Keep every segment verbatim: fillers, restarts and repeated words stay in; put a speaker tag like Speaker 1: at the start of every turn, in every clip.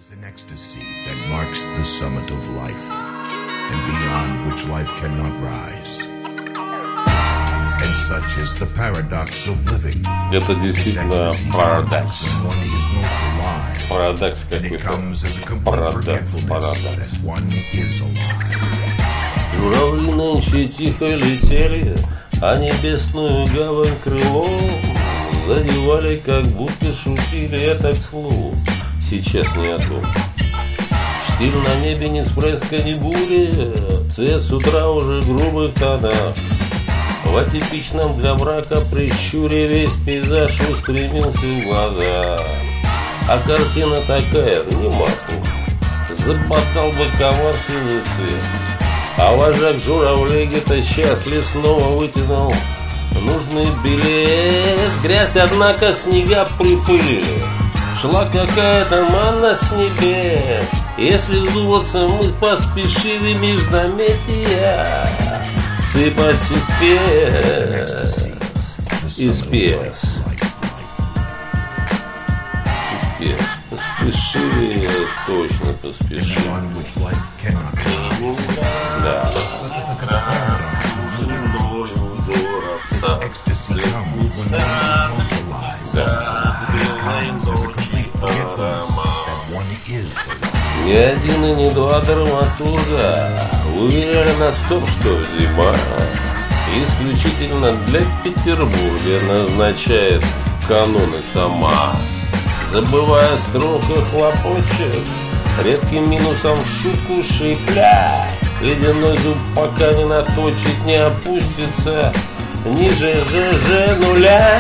Speaker 1: is an ecstasy that marks the summit of life, and beyond which life cannot rise. And such is the paradox of living.
Speaker 2: Это действительно парадокс.
Speaker 1: One is most alive,
Speaker 2: Парадокс
Speaker 1: and it
Speaker 2: какой-то.
Speaker 1: comes as a complete
Speaker 2: Парадокс,
Speaker 1: forgetfulness
Speaker 2: парадокс.
Speaker 1: that one is alive.
Speaker 2: Журавли нынче тихо летели, а небесную гавань крылом задевали, как будто шутили, это к слову. Сейчас не о том. Штиль на небе не спреска, не буря, цвет с утра уже грубых тонах. В атипичном для брака прищуре весь пейзаж устремился в глаза. А картина такая, не масло, замотал бы комар синий цвет. А вожак журавлей где-то счастлив снова вытянул нужный билет. Грязь, однако, снега припылили. Шла какая-то манна с небес. Если вдуматься, мы поспешили междометия сыпать из пес. Из пес. Из пес. Поспешили, точно поспешили. Да. Ни один и ни два драматурга уверяли нас в том, что зима исключительно для Петербурга назначает каноны сама. Забывая строка хлопочет, редким минусом шутку шипля. Ледяной зуб пока не наточит, не опустится ниже же же нуля.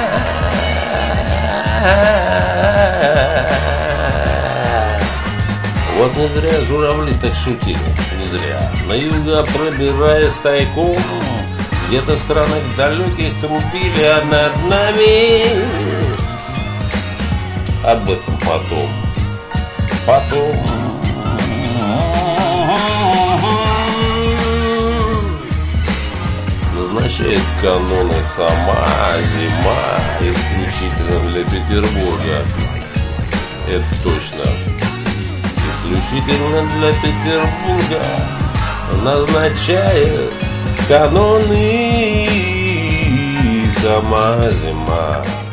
Speaker 2: Вот не зря журавли так шутили, не зря. На юга пробираясь тайком, где-то в странах далеких трубили, а над нами. Об этом потом. Потом. Назначает каноны сама зима, исключительно для Петербурга. Это точно. Исключительно для Петербурга назначает каноны сама зима.